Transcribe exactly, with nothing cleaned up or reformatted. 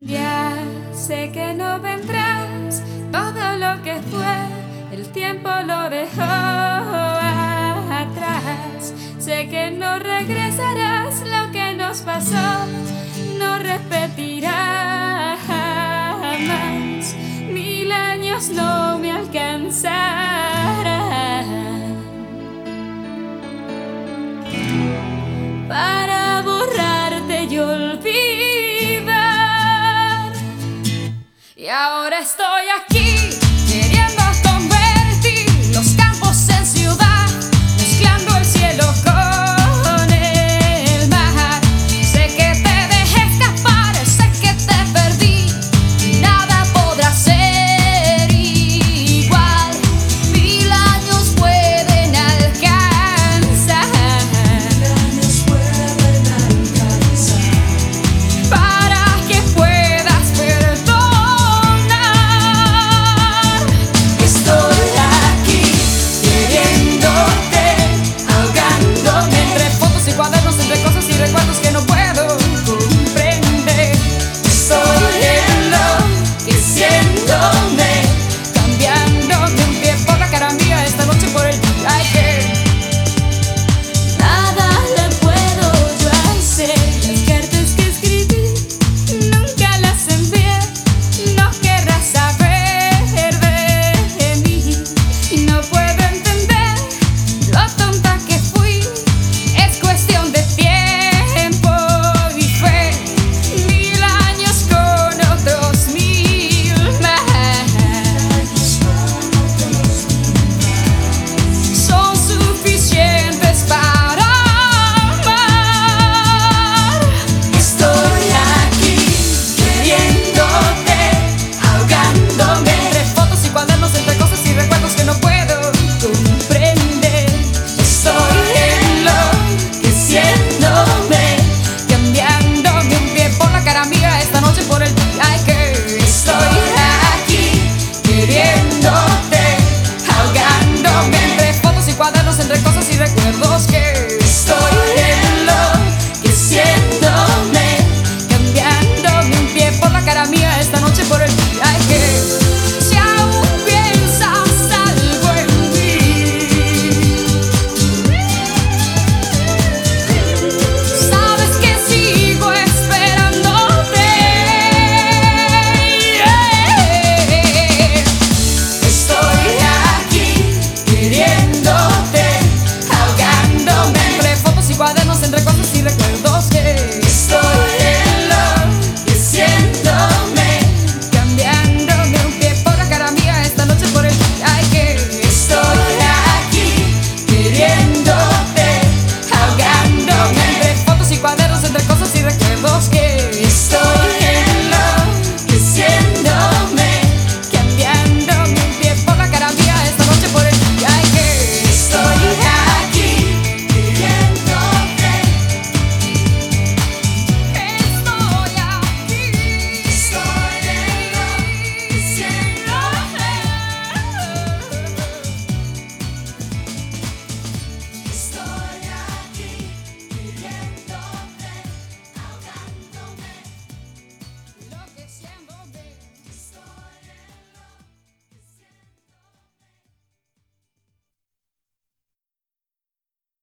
Ya sé que no vendrás, todo lo que fue, el tiempo lo dejó atrás. Sé que no regresarás, lo que nos pasó no repetirá jamás. Mil años no me alcanzarán para borrarte y olvidar. Y ahora estoy aquí queriendo convertir los campos en ciudad, mezclando el cielo con el mar. Sé que te dejé escapar, sé que te perdí, y nada podrá ser igual. Mil años pueden alcanzar, mil años pueden alcanzar para que puedas perdonar. Estoy aquí queriéndote, ahogándome entre fotos y cuadernos, entre cosas y recuerdos que no puedo comprender. Estoy enloqueciéndome, cambiándome un pie por la cara mía, esta noche por el día que nada le puedo yo hacer. Las cartas que escribí nunca las envié, no querrás saber de mí. Y no puedo entender lo tonta que fui, es cuestión de tiempo y fe. Mil años con otros mil más son suficientes para amar. Estoy aquí queriéndote, ahogándome entre fotos y cuadernos, entre cosas y recuerdos que no puedo comprender. Estoy enloqueciéndome, cambiándome un pie por la cara mía, esta noche por el día que estoy aquí queriéndote, ahogándome entre fotos y cuadernos, entre cosas y recuerdos que estoy enloqueciéndome, cambiándome un pie por la cara mía, esta noche por el día